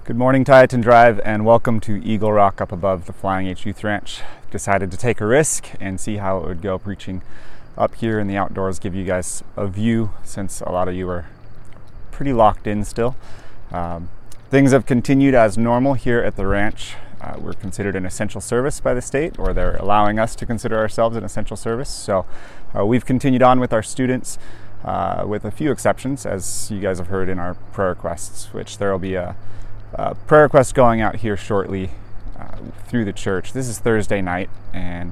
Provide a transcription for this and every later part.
Good morning, Tieton Drive, and welcome to Eagle Rock up above the Flying H Youth Ranch. Decided to take a risk and see how it would go preaching up here in the outdoors, give you guys a view since a lot of you are pretty locked in still. Things have continued as normal here at the ranch. We're considered an essential service by the state, or they're allowing us to consider ourselves an essential service. So we've continued on with our students with a few exceptions, as you guys have heard in our prayer requests, which there will be a prayer request going out here shortly through the church. This is Thursday night, and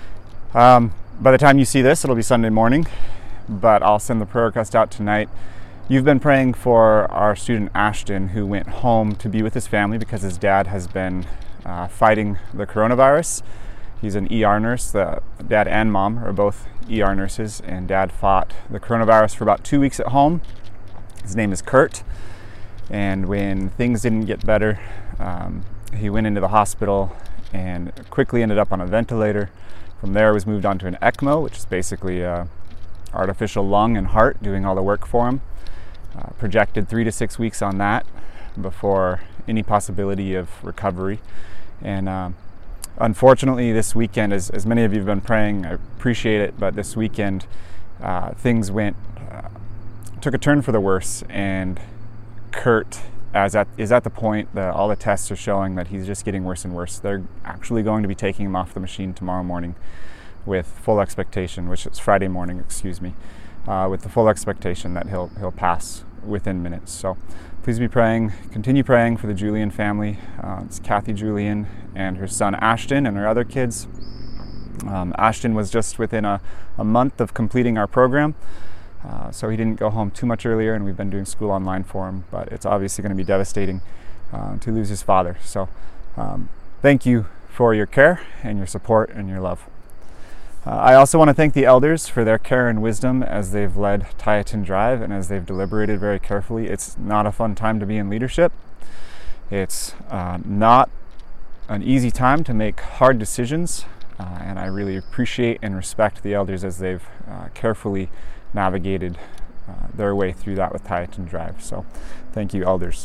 by the time you see this, it'll be Sunday morning, but I'll send the prayer request out tonight. You've been praying for our student Ashton, who went home to be with his family because his dad has been fighting the coronavirus. He's an ER nurse. The dad and mom are both ER nurses, and dad fought the coronavirus for about 2 weeks at home. His name is Kurt. And when things didn't get better, he went into the hospital and quickly ended up on a ventilator. From there, was moved on to an ECMO, which is basically an artificial lung and heart doing all the work for him. Projected 3 to 6 weeks on that before any possibility of recovery. And unfortunately, this weekend, as many of you have been praying, I appreciate it, but this weekend things took a turn for the worse, and Kurt is at the point that all the tests are showing that he's just getting worse and worse. They're actually going to be taking him off the machine tomorrow morning with full expectation, which is Friday morning, with the full expectation that he'll pass within minutes. So please be praying, continue praying for the Julian family. It's Kathy Julian and her son Ashton and her other kids. Ashton was just within a month of completing our program. So he didn't go home too much earlier, and we've been doing school online for him, but it's obviously going to be devastating to lose his father. So thank you for your care and your support and your love. I also want to thank the elders for their care and wisdom as they've led Tieton Drive and as they've deliberated very carefully. It's not a fun time to be in leadership. It's not an easy time to make hard decisions, and I really appreciate and respect the elders as they've carefully navigated their way through that with Tieton Drive. So thank you, elders.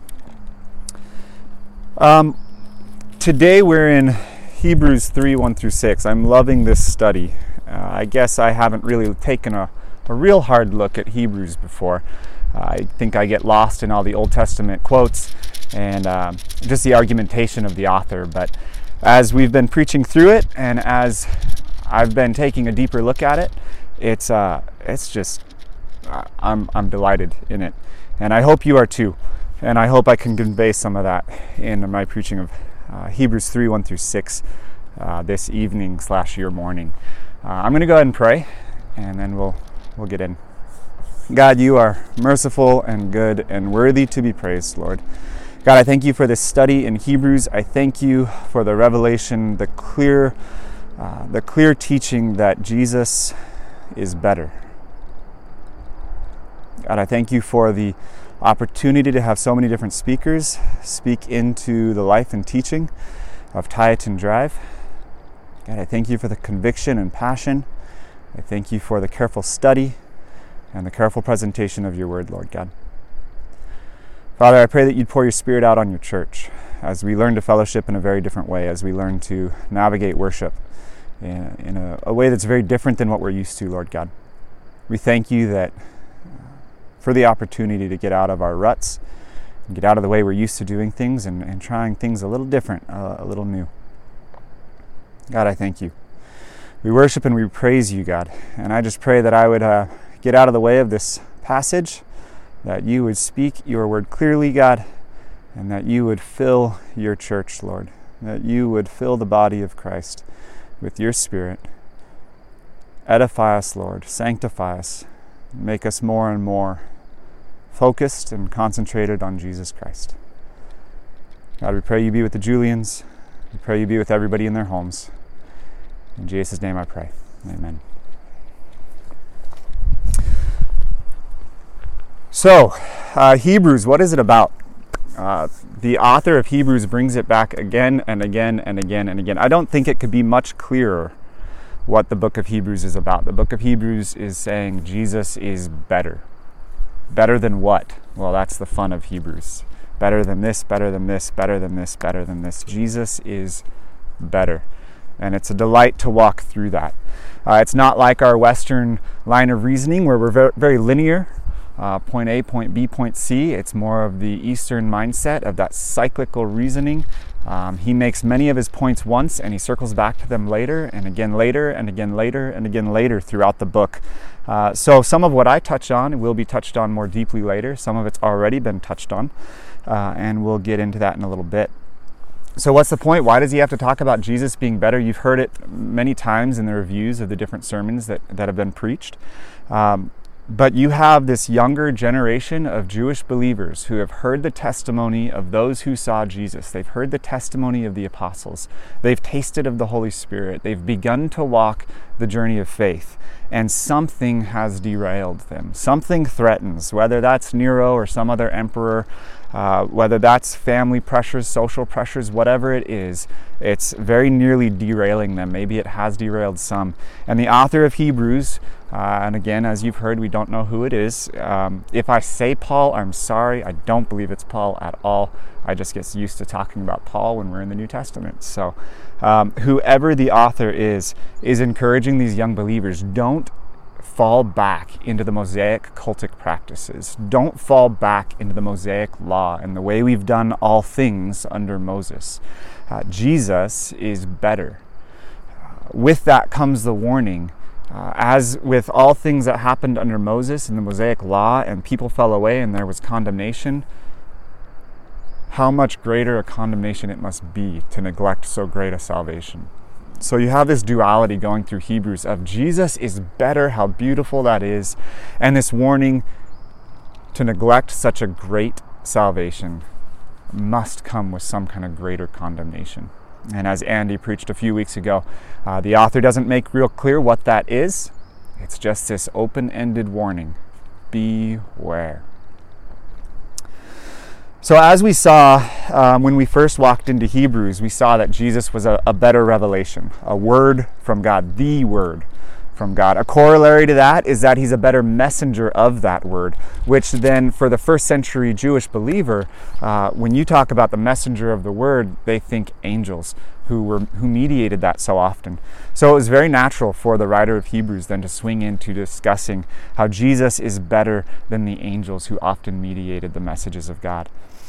Today we're in Hebrews 3, 1 through 6. I'm loving this study. I guess I haven't really taken a real hard look at Hebrews before. I think I get lost in all the Old Testament quotes and just the argumentation of the author. But as we've been preaching through it, and as I've been taking a deeper look at it, it's just I'm delighted in it, and I hope you are too, and I hope I can convey some of that in my preaching of Hebrews 3, 1 through 6 this evening / your morning. I'm going to go ahead and pray, and then we'll get in. God, you are merciful and good and worthy to be praised, Lord. God, I thank you for this study in Hebrews. I thank you for the revelation, the clear teaching that Jesus is better. God, I thank you for the opportunity to have so many different speakers speak into the life and teaching of Tieton Drive. God, I thank you for the conviction and passion. I thank you for the careful study and the careful presentation of your word, Lord God. Father, I pray that you'd pour your Spirit out on your church as we learn to fellowship in a very different way, as we learn to navigate worship in a way that's very different than what we're used to, Lord God. We thank you that for the opportunity to get out of our ruts, and get out of the way we're used to doing things and trying things a little different, a little new. God, I thank you. We worship and we praise you, God. And I just pray that I would get out of the way of this passage, that you would speak your word clearly, God, and that you would fill your church, Lord, that you would fill the body of Christ with your Spirit. Edify us, Lord. Sanctify us. Make us more and more focused and concentrated on Jesus Christ. God, we pray you be with the Julians. We pray you be with everybody in their homes. In Jesus' name I pray. Amen. So, Hebrews, what is it about? The author of Hebrews brings it back again and again and again and again. I don't think it could be much clearer what the book of Hebrews is about. The book of Hebrews is saying Jesus is better. Better than what? Well, that's the fun of Hebrews. better than this, better than this, better than this, better than this. Jesus is better. And it's a delight to walk through that. It's not like our Western line of reasoning where we're very linear. Point A, point B, point C. It's more of the Eastern mindset of that cyclical reasoning. He makes many of his points once and he circles back to them later and again later and again later and again later throughout the book. So some of what I touch on will be touched on more deeply later. Some of it's already been touched on, and we'll get into that in a little bit. So what's the point? Why does he have to talk about Jesus being better? You've heard it many times in the reviews of the different sermons that have been preached. But you have this younger generation of Jewish believers who have heard the testimony of those who saw Jesus. They've heard the testimony of the apostles. They've tasted of the Holy Spirit. They've begun to walk the journey of faith. And something has derailed them. Something threatens, whether that's Nero or some other emperor, whether that's family pressures, social pressures, whatever it is, it's very nearly derailing them. Maybe it has derailed some. And the author of Hebrews, and again, as you've heard, we don't know who it is. If I say Paul, I'm sorry. I don't believe it's Paul at all. I just get used to talking about Paul when we're in the New Testament. So whoever the author is encouraging these young believers, don't fall back into the Mosaic cultic practices. Don't fall back into the Mosaic law and the way we've done all things under Moses. Jesus is better. With that comes the warning. As with all things that happened under Moses and the Mosaic law, and people fell away and there was condemnation, how much greater a condemnation it must be to neglect so great a salvation. So you have this duality going through Hebrews of Jesus is better, how beautiful that is, and this warning to neglect such a great salvation must come with some kind of greater condemnation. And as Andy preached a few weeks ago, the author doesn't make real clear what that is. It's just this open-ended warning. Beware. So as we saw when we first walked into Hebrews, we saw that Jesus was a better revelation, a word from God, the word from God. A corollary to that is that he's a better messenger of that word, which then for the first century Jewish believer, when you talk about the messenger of the word, they think angels who mediated that so often. So it was very natural for the writer of Hebrews then to swing into discussing how Jesus is better than the angels who often mediated the messages of God.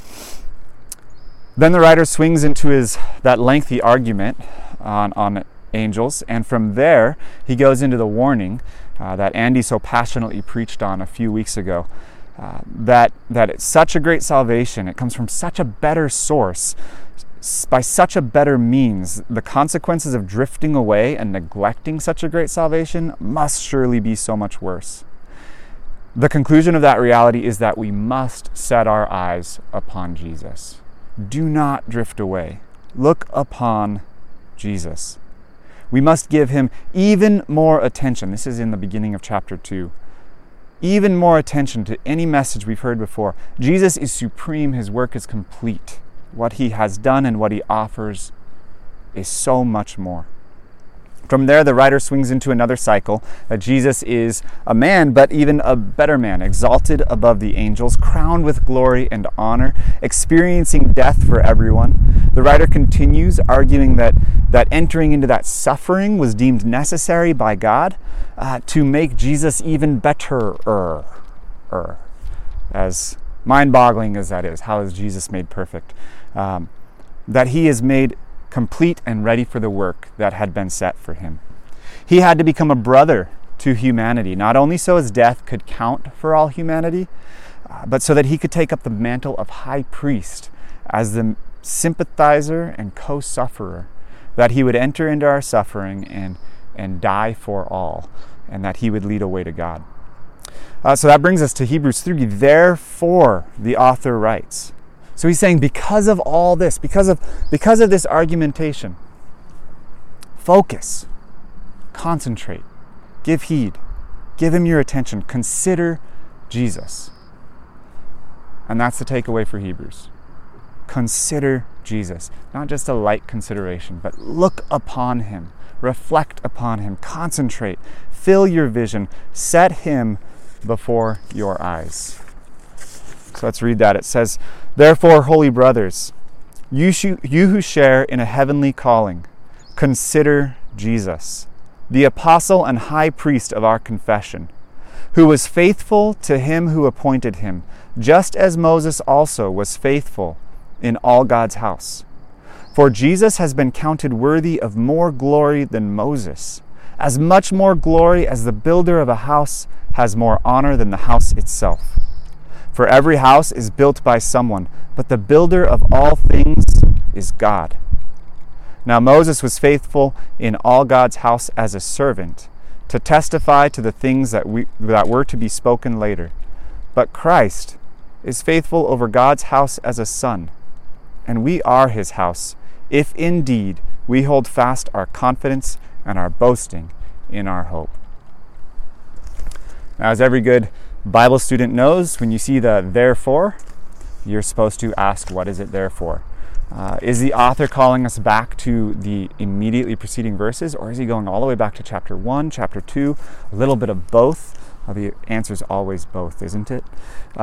Then the writer swings into that lengthy argument on angels, and from there he goes into the warning that Andy so passionately preached on a few weeks ago, that it's such a great salvation, it comes from such a better source, by such a better means, the consequences of drifting away and neglecting such a great salvation must surely be so much worse. The conclusion of that reality is that we must set our eyes upon Jesus. Do not drift away. Look upon Jesus. We must give him even more attention. This is in the beginning of chapter 2. Even more attention to any message we've heard before. Jesus is supreme. His work is complete. What he has done and what he offers is so much more. From there, the writer swings into another cycle, that Jesus is a man, but even a better man, exalted above the angels, crowned with glory and honor, experiencing death for everyone. The writer continues, arguing that entering into that suffering was deemed necessary by God to make Jesus even better. As mind-boggling as that is, how is Jesus made perfect? That he is made complete and ready for the work that had been set for him. He had to become a brother to humanity, not only so his death could count for all humanity, but so that he could take up the mantle of high priest as the sympathizer and co-sufferer, that he would enter into our suffering and die for all, and that he would lead a way to God. So that brings us to Hebrews 3. Therefore, the author writes. So he's saying because of all this, because of this argumentation, focus, concentrate, give heed, give him your attention, consider Jesus. And that's the takeaway for Hebrews. Consider Jesus. Not just a light consideration, but look upon him, reflect upon him, concentrate, fill your vision, set him before your eyes. So let's read that. It says, Therefore, holy brothers, you who share in a heavenly calling, consider Jesus, the apostle and high priest of our confession, who was faithful to him who appointed him, just as Moses also was faithful in all God's house. For Jesus has been counted worthy of more glory than Moses, as much more glory as the builder of a house has more honor than the house itself. For every house is built by someone, but the builder of all things is God. Now Moses was faithful in all God's house as a servant, to testify to the things that were to be spoken later. But Christ is faithful over God's house as a son, and we are his house, if indeed we hold fast our confidence and our boasting in our hope. Now, as every good Bible student knows, when you see the therefore, you're supposed to ask, what is it there for? Is the author calling us back to the immediately preceding verses, or is he going all the way back to chapter 1, chapter 2, a little bit of both? The answer is always both, isn't it?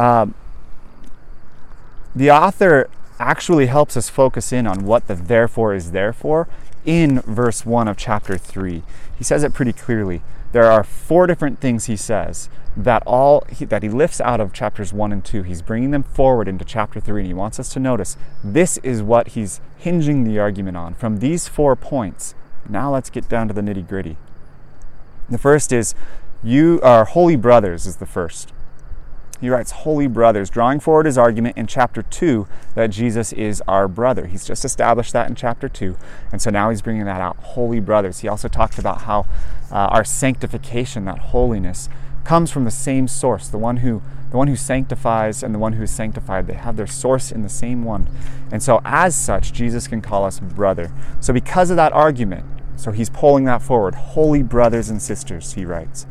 The author actually helps us focus in on what the therefore is there for in verse 1 of chapter 3. He says it pretty clearly. There are 4 different things he says that he lifts out of chapters 1 and 2. He's bringing them forward into chapter 3, and he wants us to notice this is what he's hinging the argument on. From these 4 points, now let's get down to the nitty-gritty. The first is, you are holy brothers, is the first. He writes, holy brothers, drawing forward his argument in chapter 2 that Jesus is our brother. He's just established that in chapter 2, and so now he's bringing that out, holy brothers. He also talked about how our sanctification, that holiness, comes from the same source. The one who sanctifies and the one who is sanctified, they have their source in the same one. And so as such, Jesus can call us brother. So because of that argument, so he's pulling that forward, holy brothers and sisters, he writes.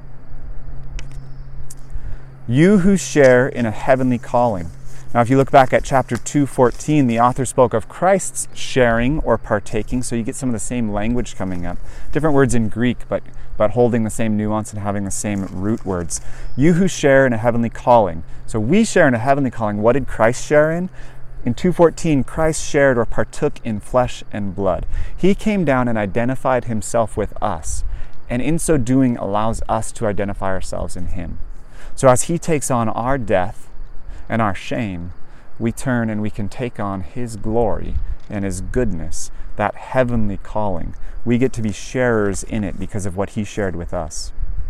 You who share in a heavenly calling. Now, if you look back at chapter 2:14, the author spoke of Christ's sharing or partaking, so you get some of the same language coming up. Different words in Greek, but holding the same nuance and having the same root words. You who share in a heavenly calling. So we share in a heavenly calling. What did Christ share in? In 2:14, Christ shared or partook in flesh and blood. He came down and identified himself with us, and in so doing allows us to identify ourselves in him. So as he takes on our death and our shame, we turn and we can take on his glory and his goodness, that heavenly calling. We get to be sharers in it because of what he shared with us.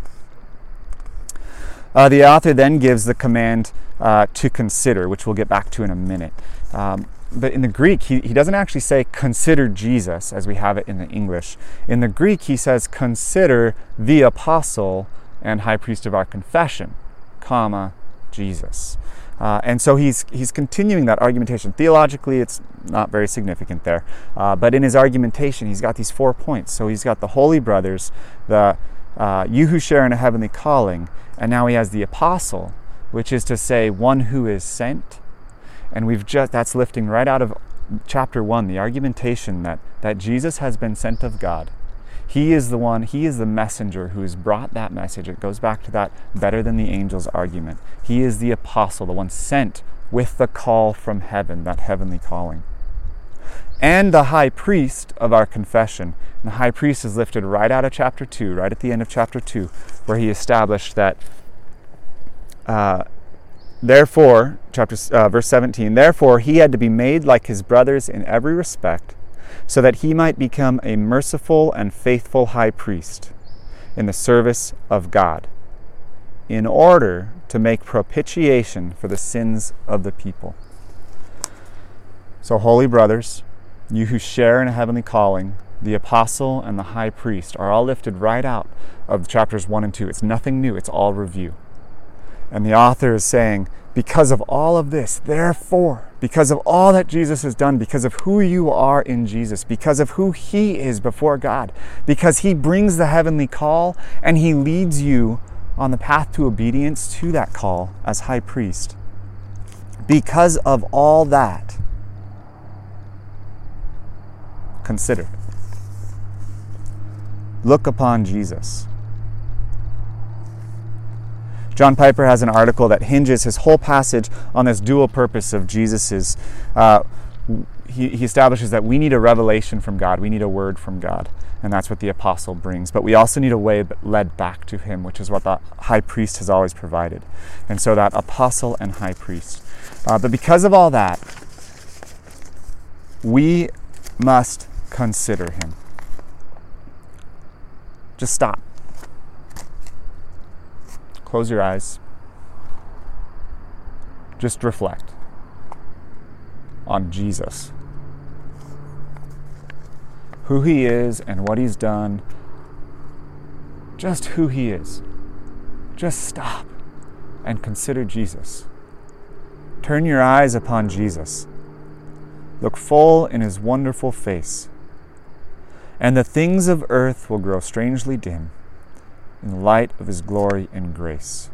The author then gives the command to consider, which we'll get back to in a minute. But in the Greek, he doesn't actually say consider Jesus as we have it in the English. In the Greek, he says consider the apostle and high priest of our confession, Jesus. And so he's continuing that argumentation. Theologically, it's not very significant there. But in his argumentation, he's got these 4 points. So he's got the holy brothers, the you who share in a heavenly calling, and now he has the apostle, which is to say one who is sent. And that's lifting right out of chapter 1, the argumentation that Jesus has been sent of God. He is the one, he is the messenger who has brought that message. It goes back to that better than the angels argument. He is the apostle, the one sent with the call from heaven, that heavenly calling. And the high priest of our confession. And the high priest is lifted right out of chapter 2, right at the end of chapter 2, where he established that, therefore, verse 17, therefore he had to be made like his brothers in every respect, so that he might become a merciful and faithful high priest in the service of God, in order to make propitiation for the sins of the people. So, holy brothers, you who share in a heavenly calling, the apostle and the high priest are all lifted right out of chapters 1 and 2. It's nothing new, it's all review. And the author is saying, because of all of this, therefore, because of all that Jesus has done, because of who you are in Jesus, because of who he is before God, because he brings the heavenly call and he leads you on the path to obedience to that call as high priest. Because of all that, consider. Look upon Jesus. John Piper has an article that hinges his whole passage on this dual purpose of Jesus's. He establishes that we need a revelation from God, we need a word from God, and that's what the apostle brings. But we also need a way led back to him, which is what the high priest has always provided. And so that apostle and high priest. But because of all that, we must consider him. Just stop. Close your eyes. Just reflect on Jesus. Who he is and what he's done. Just who he is. Just stop and consider Jesus. Turn your eyes upon Jesus. Look full in his wonderful face. And the things of earth will grow strangely dim in the light of his glory and grace.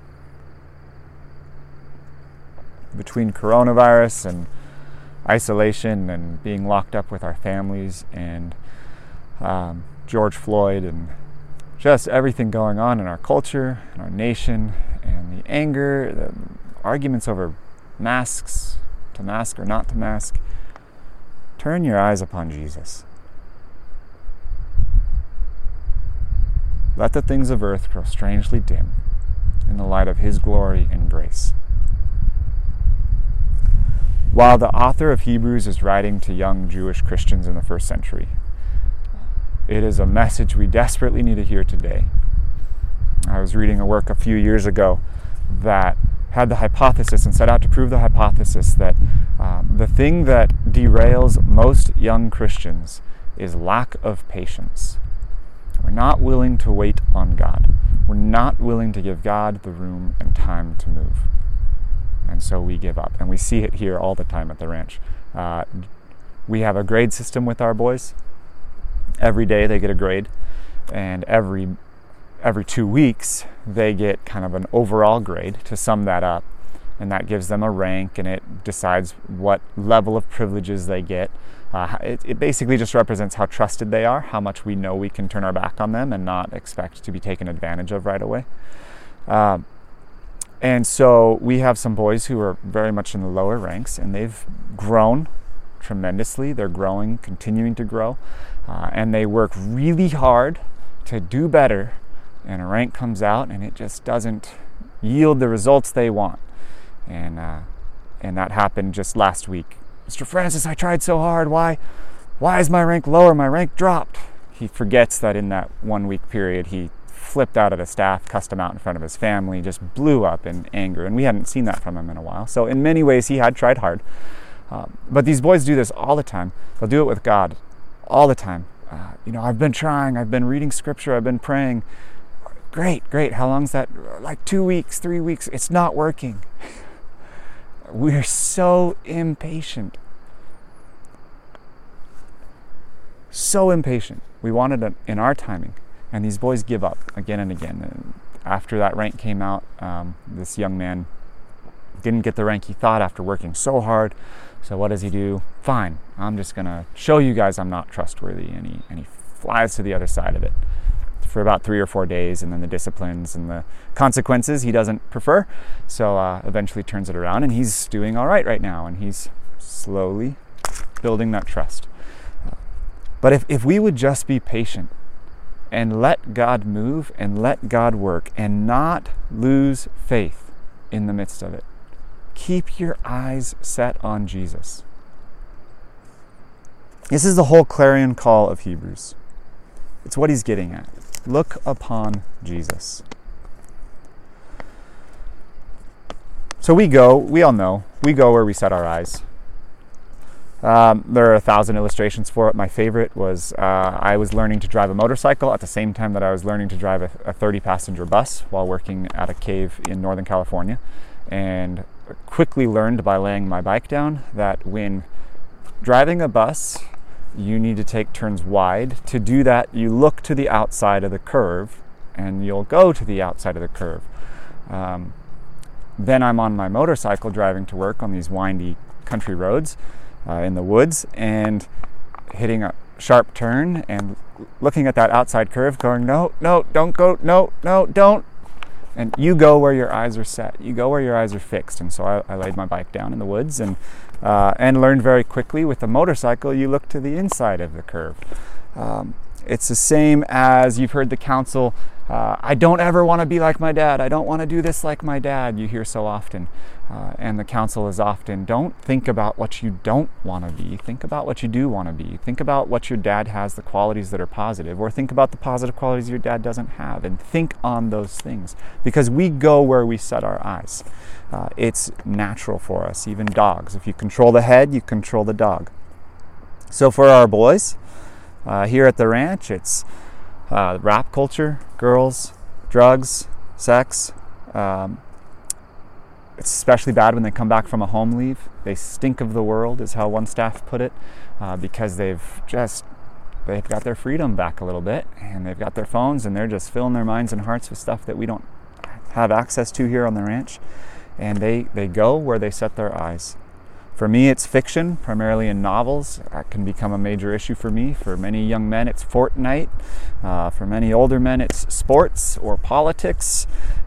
Between coronavirus and isolation and being locked up with our families and George Floyd and just everything going on in our culture and our nation and the anger, the arguments over masks, to mask or not to mask, turn your eyes upon Jesus. Let the things of earth grow strangely dim in the light of his glory and grace. While the author of Hebrews is writing to young Jewish Christians in the first century, it is a message we desperately need to hear today. I was reading a work a few years ago that had the hypothesis and set out to prove the hypothesis that the thing that derails most young Christians is lack of patience. We're not willing to wait on God. We're not willing to give God the room and time to move. And so we give up. And we see it here all the time at the ranch. We have a grade system with our boys. Every day they get a grade. And every 2 weeks they get kind of an overall grade to sum that up. And that gives them a rank, and it decides what level of privileges they get. It basically just represents how trusted they are, how much we know we can turn our back on them and not expect to be taken advantage of right away. And so we have some boys who are very much in the lower ranks, and they've grown tremendously. They're growing, continuing to grow, and they work really hard to do better, and a rank comes out and it just doesn't yield the results they want. And that happened just last week. Mr. Francis, I tried so hard. Why is my rank lower? My rank dropped. He forgets that in that 1 week period, he flipped out at a staff, cussed him out in front of his family, just blew up in anger. And we hadn't seen that from him in a while. So in many ways, he had tried hard. But these boys do this all the time. They'll do it with God all the time. I've been trying. I've been reading scripture. I've been praying. Great. How long's that? Like 2 weeks, 3 weeks. It's not working. We're so impatient. So impatient. We wanted it in our timing. And these boys give up again and again. And after that rank came out, this young man didn't get the rank he thought after working so hard. So what does he do? Fine, I'm just going to show you guys I'm not trustworthy. And he flies to the other side of it for about 3 or 4 days, and then the disciplines and the consequences he doesn't prefer. So eventually turns it around, and he's doing all right now, and he's slowly building that trust. But if we would just be patient and let God move and let God work and not lose faith in the midst of it, keep your eyes set on Jesus. This is the whole clarion call of Hebrews. It's what he's getting at. Look upon Jesus. So we all know, we go where we set our eyes. There are 1,000 illustrations for it. My favorite was I was learning to drive a motorcycle at the same time that I was learning to drive a 30-passenger bus while working at a cave in Northern California, and quickly learned by laying my bike down that when driving a bus, you need to take turns wide. To do that, you look to the outside of the curve, and you'll go to the outside of the curve. Then I'm on my motorcycle driving to work on these windy country roads in the woods, and hitting a sharp turn and looking at that outside curve going, no, don't go, no, don't. And you go where your eyes are set. You go where your eyes are fixed. And so I laid my bike down in the woods and learned very quickly with a motorcycle, you look to the inside of the curve. It's the same as you've heard the counsel, I don't ever want to be like my dad. I don't want to do this like my dad. You hear so often. And the counsel is often, don't think about what you don't want to be. Think about what you do want to be. Think about what your dad has, the qualities that are positive, or think about the positive qualities your dad doesn't have, and think on those things. Because we go where we set our eyes. It's natural for us, even dogs. If you control the head, you control the dog. So for our boys, here at the ranch, it's rap culture, girls, drugs, sex. It's especially bad when they come back from a home leave. They stink of the world, is how one staff put it, because they've got their freedom back a little bit, and they've got their phones, and they're just filling their minds and hearts with stuff that we don't have access to here on the ranch. And they go where they set their eyes. For me, it's fiction, primarily in novels. That can become a major issue for me. For many young men, it's Fortnite. For many older men, it's sports or politics.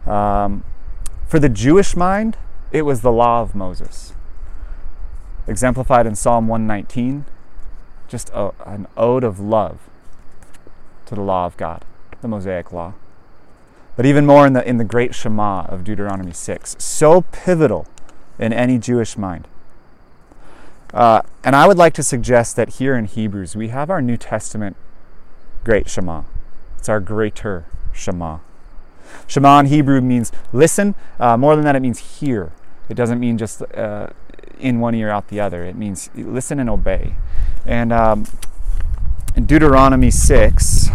For the Jewish mind, it was the law of Moses, exemplified in Psalm 119, just an ode of love to the law of God, the Mosaic law. But even more in the great Shema of Deuteronomy 6, so pivotal in any Jewish mind. And I would like to suggest that here in Hebrews, we have our New Testament great Shema. It's our greater Shema. Shema in Hebrew means listen. More than that, it means hear. It doesn't mean just in one ear, out the other. It means listen and obey. And in Deuteronomy 6,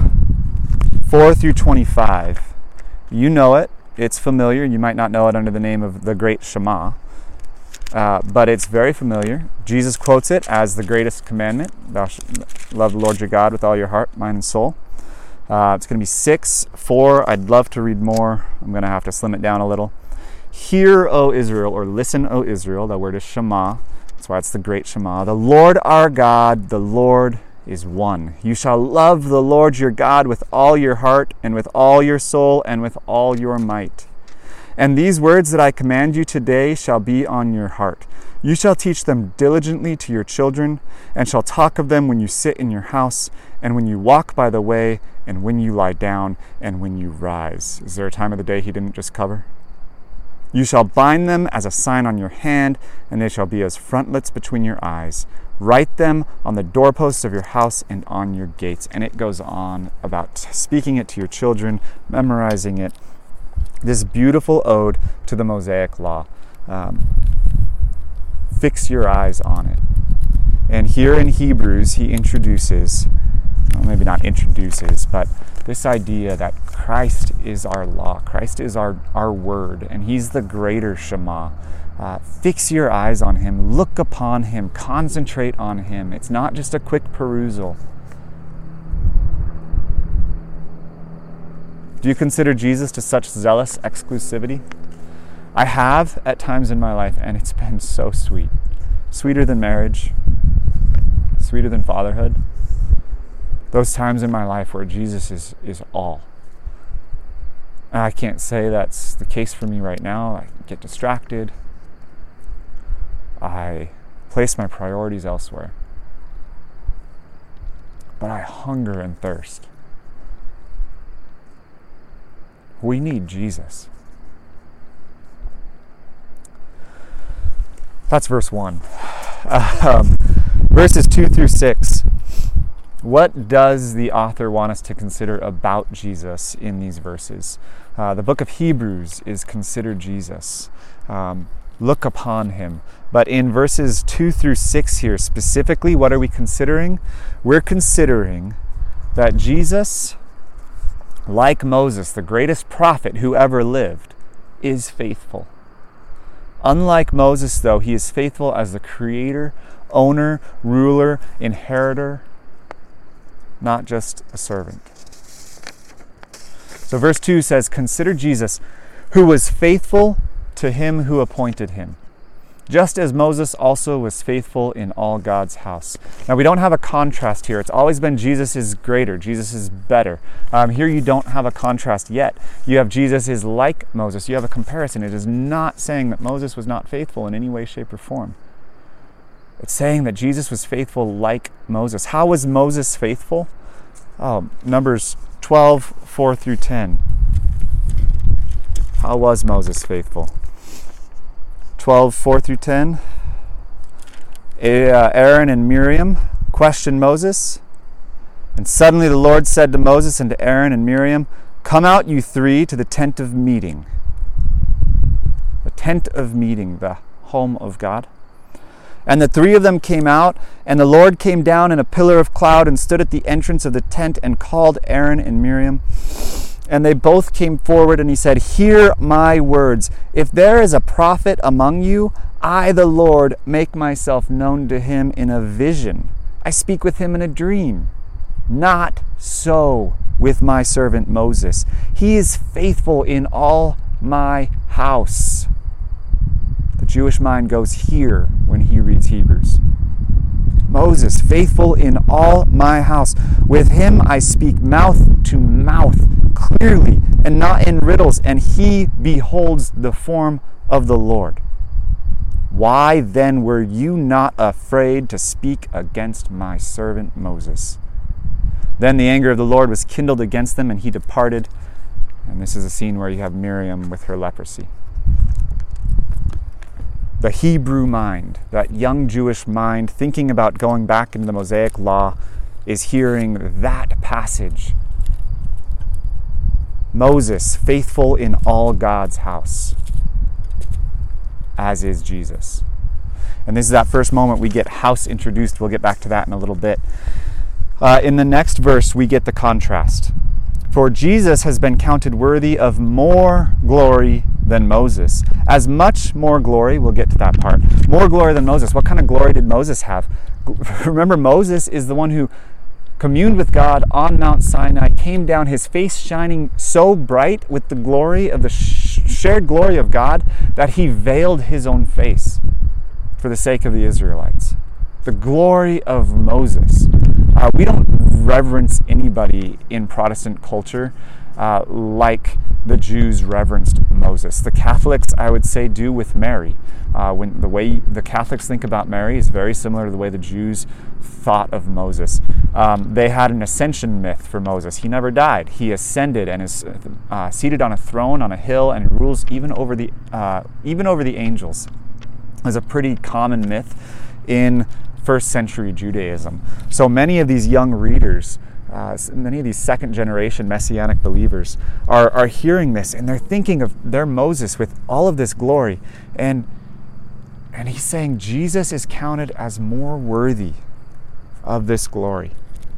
4 through 25, you know it. It's familiar. You might not know it under the name of the Great Shema. But it's very familiar. Jesus quotes it as the greatest commandment. Thou shalt love the Lord your God with all your heart, mind, and soul. It's going to be 6:4. I'd love to read more. I'm going to have to slim it down a little. Hear, O Israel, or listen, O Israel. The word is Shema. That's why it's the great Shema. The Lord our God, the Lord is one. You shall love the Lord your God with all your heart and with all your soul and with all your might. And these words that I command you today shall be on your heart. You shall teach them diligently to your children, and shall talk of them when you sit in your house, and when you walk by the way, and when you lie down, and when you rise. Is there a time of the day he didn't just cover? You shall bind them as a sign on your hand, and they shall be as frontlets between your eyes. Write them on the doorposts of your house and on your gates. And it goes on about speaking it to your children, memorizing it. This beautiful ode to the Mosaic law. Fix your eyes on it. And here in Hebrews, he introduces, well, maybe not introduces, but this idea that Christ is our law. Christ is our word, and he's the greater Shema. Fix your eyes on him. Look upon him. Concentrate on him. It's not just a quick perusal. Do you consider Jesus to such zealous exclusivity? I have at times in my life, and it's been so sweet. Sweeter than marriage, sweeter than fatherhood. Those times in my life where Jesus is all. And I can't say that's the case for me right now. I get distracted. I place my priorities elsewhere. But I hunger and thirst. We need Jesus. That's verse 1. Verses 2 through 6. What does the author want us to consider about Jesus in these verses? The book of Hebrews is consider Jesus. Look upon him. But in verses 2 through 6 here, specifically, what are we considering? We're considering that Jesus, like Moses, the greatest prophet who ever lived, is faithful. Unlike Moses, though, he is faithful as the creator, owner, ruler, inheritor, not just a servant. So verse 2 says, consider Jesus, who was faithful to him who appointed him. just as Moses also was faithful in all God's house. Now, we don't have a contrast here. It's always been Jesus is greater, Jesus is better. Here you don't have a contrast yet. You have Jesus is like Moses. You have a comparison. It is not saying that Moses was not faithful in any way, shape, or form. It's saying that Jesus was faithful like Moses. How was Moses faithful? Numbers 12, 4 through 10. How was Moses faithful? 12, 4 through 10. Aaron and Miriam questioned Moses. And suddenly the Lord said to Moses and to Aaron and Miriam, "Come out, you three, to the tent of meeting." The tent of meeting, the home of God. And the three of them came out, and the Lord came down in a pillar of cloud and stood at the entrance of the tent and called Aaron and Miriam. And they both came forward, and he said, "Hear my words. If there is a prophet among you, I, the Lord, make myself known to him in a vision. I speak with him in a dream. Not so with my servant Moses. He is faithful in all my house." The Jewish mind goes here when he reads Hebrews. Moses, faithful in all my house. With him I speak mouth to mouth, clearly, and not in riddles, and he beholds the form of the Lord. Why then were you not afraid to speak against my servant Moses? Then the anger of the Lord was kindled against them, and he departed. And this is a scene where you have Miriam with her leprosy. The Hebrew mind, that young Jewish mind thinking about going back into the Mosaic law, is hearing that passage. Moses, faithful in all God's house, as is Jesus. And this is that first moment we get house introduced. We'll get back to that in a little bit. In the next verse, we get the contrast. For Jesus has been counted worthy of more glory than Moses. As much more glory, we'll get to that part. More glory than Moses. What kind of glory did Moses have? Remember, Moses is the one who communed with God on Mount Sinai, came down, his face shining so bright with the glory of the shared glory of God that he veiled his own face for the sake of the Israelites. The glory of Moses. We don't reverence anybody in Protestant culture like the Jews reverenced Moses. The Catholics, I would say, do with Mary. When the way the Catholics think about Mary is very similar to the way the Jews thought of Moses. They had an ascension myth for Moses. He never died. He ascended and is seated on a throne on a hill and rules even over the angels. It's a pretty common myth in first century Judaism. So many of these young readers, many of these second generation Messianic believers are hearing this, and they're thinking of their Moses with all of this glory. And he's saying Jesus is counted as more worthy of this glory.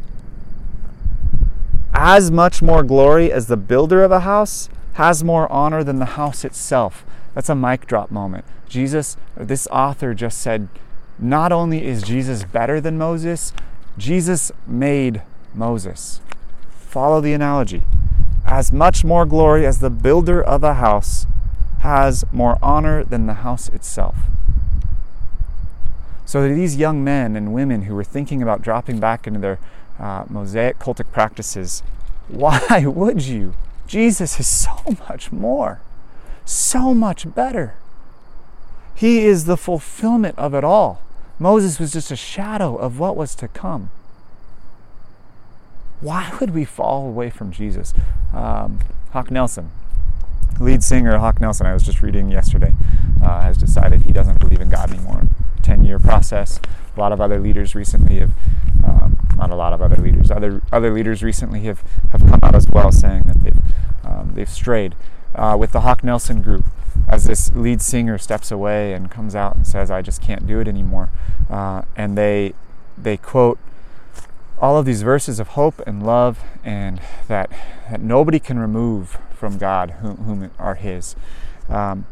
As much more glory as the builder of a house has more honor than the house itself. That's a mic drop moment. This author just said, not only is Jesus better than Moses, Jesus made Moses. Follow the analogy. As much more glory as the builder of a house has more honor than the house itself. So these young men and women who were thinking about dropping back into their Mosaic cultic practices, why would you? Jesus is so much more, so much better. He is the fulfillment of it all. Moses was just a shadow of what was to come. Why would we fall away from Jesus? Hawk Nelson, lead singer Hawk Nelson, I was just reading yesterday, has decided he doesn't believe in God anymore. 10-year process. A lot of other leaders recently have, other leaders recently have come out as well, saying that they've strayed. With the Hawk Nelson group, as this lead singer steps away and comes out and says, "I just can't do it anymore," and they quote all of these verses of hope and love, and that nobody can remove from God whom are His, and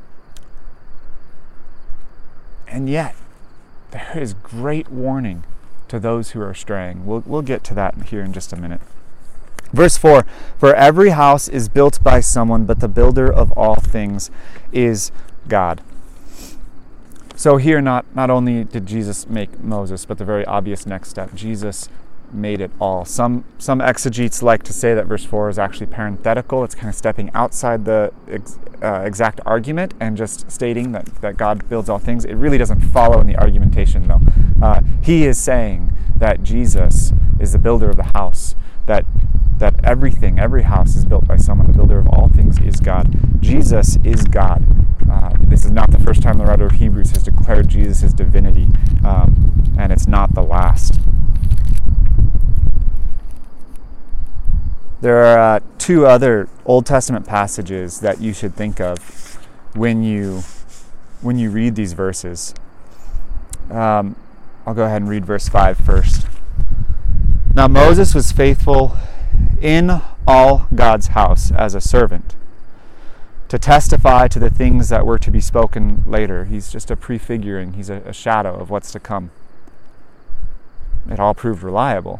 yet there is great warning to those who are straying. We'll get to that here in just a minute. Verse 4, for every house is built by someone, but the builder of all things is God. So here, not only did Jesus make Moses, but the very obvious next step, Jesus made it all. Some exegetes like to say that verse 4 is actually parenthetical. It's kind of stepping outside the exact argument and just stating that God builds all things. It really doesn't follow in the argumentation, though. He is saying that Jesus is the builder of the house, that everything, every house is built by someone. The builder of all things is God. Jesus is God. This is not the first time the writer of Hebrews has declared Jesus' divinity, and it's not the last. There are two other Old Testament passages that you should think of when you read these verses. I'll go ahead and read verse 5 first. Now Moses was faithful in all God's house as a servant, to testify to the things that were to be spoken later. He's just a prefiguring. He's a shadow of what's to come. It all proved reliable.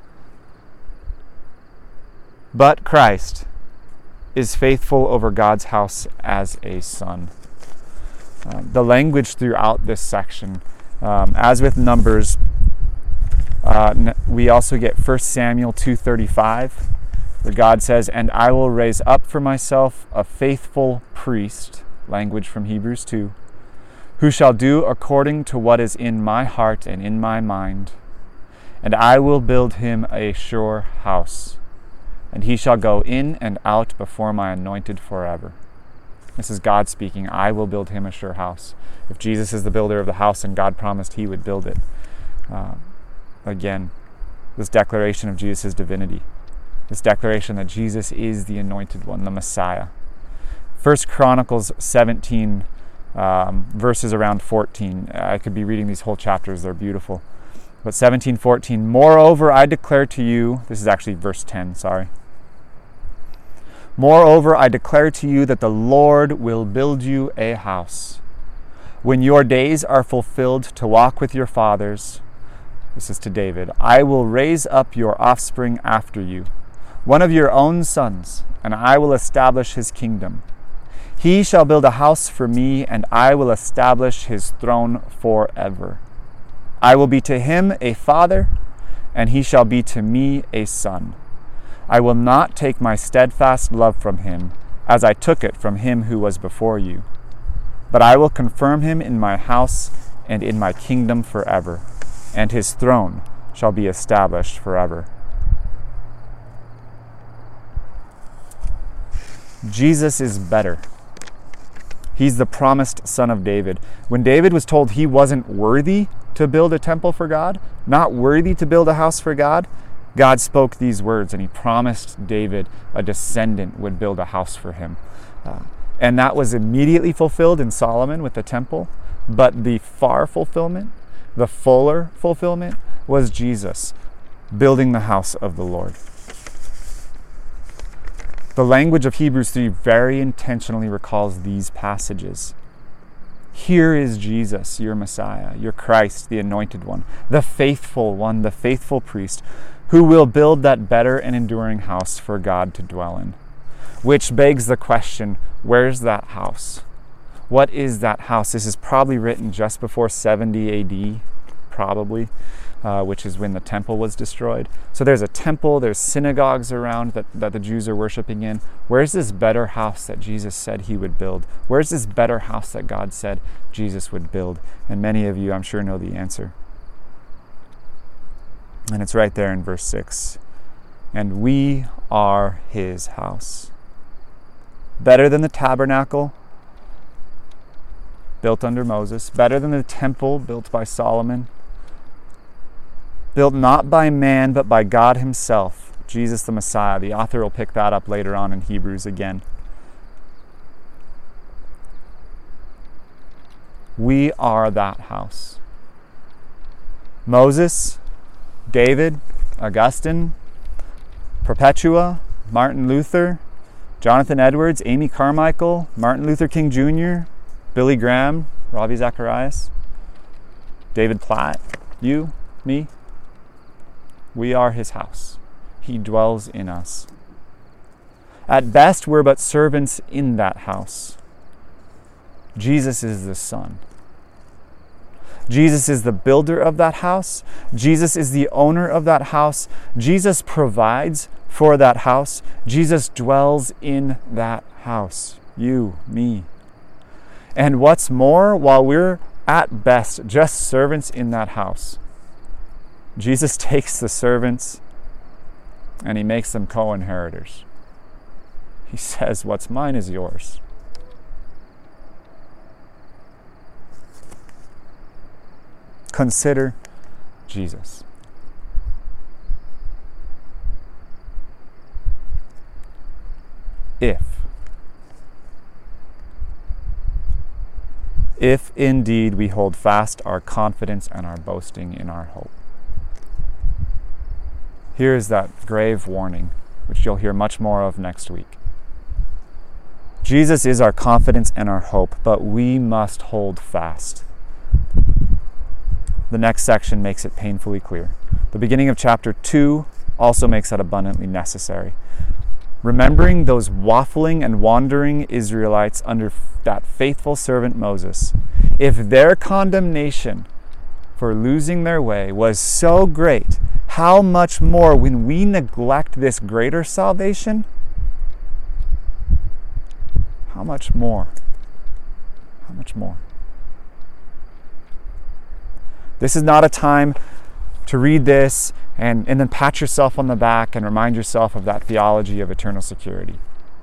But Christ is faithful over God's house as a son. The language throughout this section, as with Numbers, we also get 1 Samuel 2:35, where God says, "And I will raise up for myself a faithful priest," language from Hebrews 2, "who shall do according to what is in my heart and in my mind. And I will build him a sure house, and he shall go in and out before my anointed forever." This is God speaking. I will build him a sure house. If Jesus is the builder of the house and God promised he would build it. Again, this declaration of Jesus' divinity. This declaration that Jesus is the anointed one, the Messiah. 1 Chronicles 17, verses around 14. I could be reading these whole chapters. They're beautiful. But 17:14, "Moreover, I declare to you," this is actually verse 10, sorry. "Moreover, I declare to you that the Lord will build you a house. When your days are fulfilled to walk with your fathers," this is to David, "I will raise up your offspring after you, one of your own sons, and I will establish his kingdom. He shall build a house for me, and I will establish his throne forever. I will be to him a father, and he shall be to me a son. I will not take my steadfast love from him, as I took it from him who was before you. But I will confirm him in my house and in my kingdom forever, and his throne shall be established forever." Jesus is better. He's the promised son of David. When David was told he wasn't worthy to build a temple for God, not worthy to build a house for God, God spoke these words and he promised David a descendant would build a house for him. And that was immediately fulfilled in Solomon with the temple. But the far fulfillment, the fuller fulfillment, was Jesus building the house of the Lord. The language of Hebrews 3 very intentionally recalls these passages. Here is Jesus, your Messiah, your Christ, the anointed one, the faithful one, the faithful priest, who will build that better and enduring house for God to dwell in. Which begs the question, where's that house? What is that house? This is probably written just before 70 AD, probably, which is when the temple was destroyed. So there's a temple, there's synagogues around that the Jews are worshiping in. Where's this better house that Jesus said he would build? Where's this better house that God said Jesus would build? And many of you, I'm sure, know the answer. And it's right there in verse 6. "And we are his house." Better than the tabernacle built under Moses, better than the temple built by Solomon, built not by man, but by God himself, Jesus the Messiah. The author will pick that up later on in Hebrews again. We are that house. Moses, David, Augustine, Perpetua, Martin Luther, Jonathan Edwards, Amy Carmichael, Martin Luther King Jr., Billy Graham, Ravi Zacharias, David Platt, you, me. We are his house. He dwells in us. At best, we're but servants in that house. Jesus is the Son. Jesus is the builder of that house. Jesus is the owner of that house. Jesus provides for that house. Jesus dwells in that house. You, me. And what's more, while we're at best just servants in that house, Jesus takes the servants and he makes them co-inheritors. He says, what's mine is yours. Consider Jesus. If indeed we hold fast our confidence and our boasting in our hope. Here is that grave warning, which you'll hear much more of next week. Jesus is our confidence and our hope, but we must hold fast. The next section makes it painfully clear. The beginning of chapter 2 also makes that abundantly necessary. Remembering those waffling and wandering Israelites under that faithful servant Moses, if their condemnation for losing their way was so great, how much more when we neglect this greater salvation? How much more? How much more? This is not a time to read this and then pat yourself on the back and remind yourself of that theology of eternal security,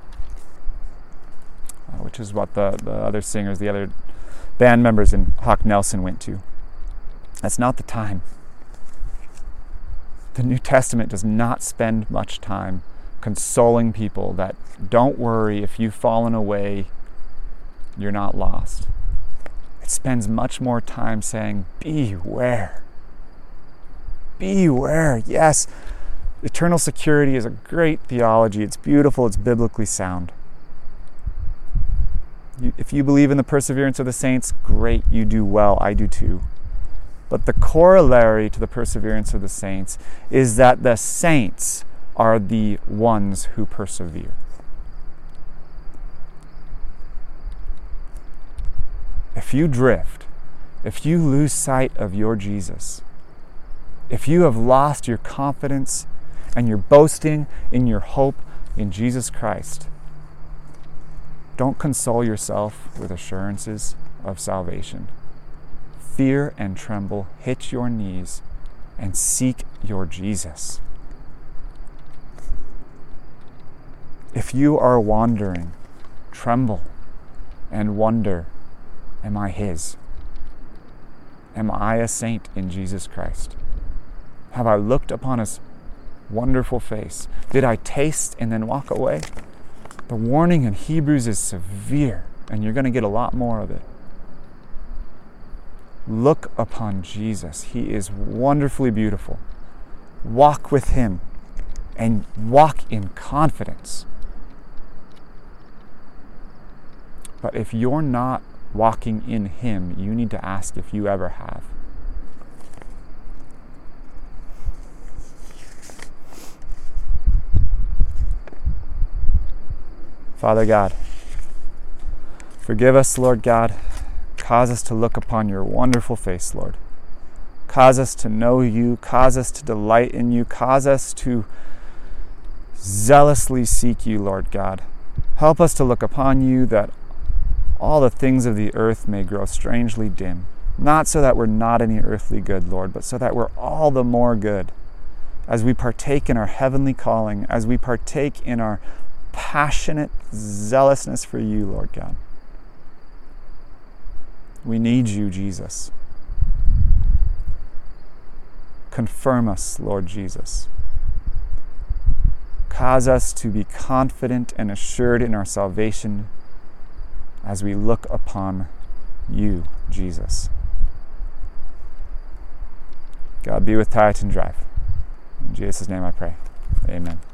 which is what the other singers, the other band members in Hawk Nelson went to. That's not the time. The New Testament does not spend much time consoling people that don't worry, if you've fallen away, you're not lost. It spends much more time saying, beware. Beware. Yes, eternal security is a great theology. It's beautiful. It's biblically sound. If you believe in the perseverance of the saints, great, you do well. I do too. But the corollary to the perseverance of the saints is that the saints are the ones who persevere. If you drift, if you lose sight of your Jesus, if you have lost your confidence and your boasting in your hope in Jesus Christ, don't console yourself with assurances of salvation. Fear and tremble, hit your knees, and seek your Jesus. If you are wandering, tremble and wonder, am I His? Am I a saint in Jesus Christ? Have I looked upon His wonderful face? Did I taste and then walk away? The warning in Hebrews is severe, and you're going to get a lot more of it. Look upon Jesus. He is wonderfully beautiful. Walk with Him and walk in confidence. But if you're not walking in Him, you need to ask if you ever have. Father God, forgive us, Lord God. Cause us to look upon your wonderful face, Lord. Cause us to know you. Cause us to delight in you. Cause us to zealously seek you, Lord God. Help us to look upon you, that all the things of the earth may grow strangely dim. Not so that we're not any earthly good, Lord, but so that we're all the more good as we partake in our heavenly calling, as we partake in our passionate zealousness for you, Lord God. We need you, Jesus. Confirm us, Lord Jesus. Cause us to be confident and assured in our salvation as we look upon you, Jesus. God be with Tye and Drive. In Jesus' name I pray. Amen.